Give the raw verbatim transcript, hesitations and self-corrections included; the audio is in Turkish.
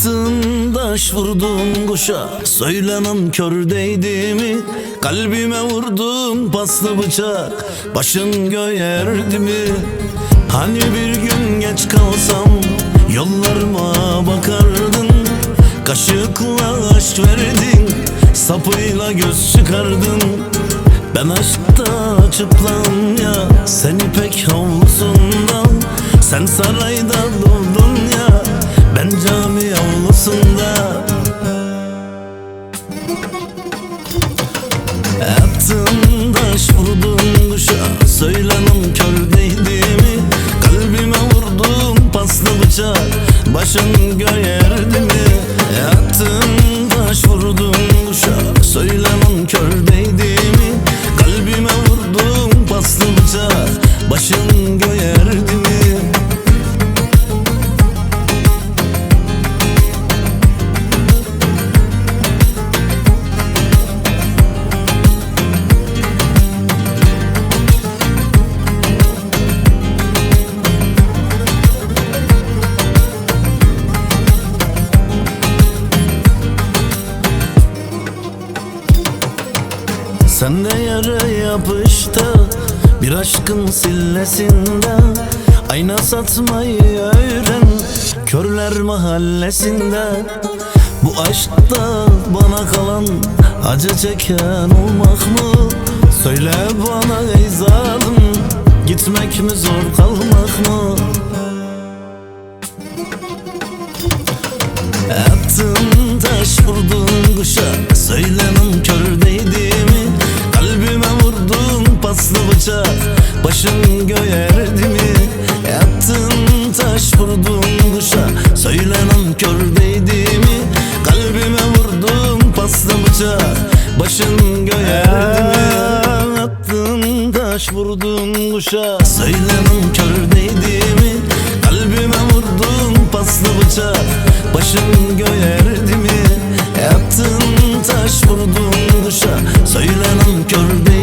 Attın taş vurdun kuşa, söylemem kör değdi mi? Kalbime vurdun paslı bıçak, başın göğerdi mi? Hani bir gün geç kalsam yollarıma bakardın, kaşıkla aşk verdin, sapıyla göz çıkardın. Ben aşkta çıplam ya, sen ipek havlusundan. Sen sarayda doğdun ya, ben cami avlusunda. Attın taş vurdun kuşa, söylemem kör değdi mi? Kalbime vurdun paslı bıçak, başın göğerdi mi? Attın taş vurdun kuşa, söylemem kör değdi mi? Kalbime vurdun paslı bıçak, başın göğerdi mi? Sen de yara yapıştı bir aşkın sillesinde. Ayna satmayı öğren körler mahallesinde. Bu aşkta bana kalan acı çeken olmak mı? Söyle bana ey zalim, gitmek mi zor kalmak mı? Attın taş vurdun kuşa, söylemem kör değdi mi? Kalbime vurdun paslı bıçak, başın göğerdi mi? Attın taş vurdun kuşa, söylemem kör değdi mi? Kalbime vurdun paslı bıçak, başın göğerdi mi? Attın taş vurdun kuşa, söylemem kör değdi mi? Kalbime vurdun paslı bıçak, başın göğerdi mi? Attın taş vurdun kuşa, söylemem kör değdi mi?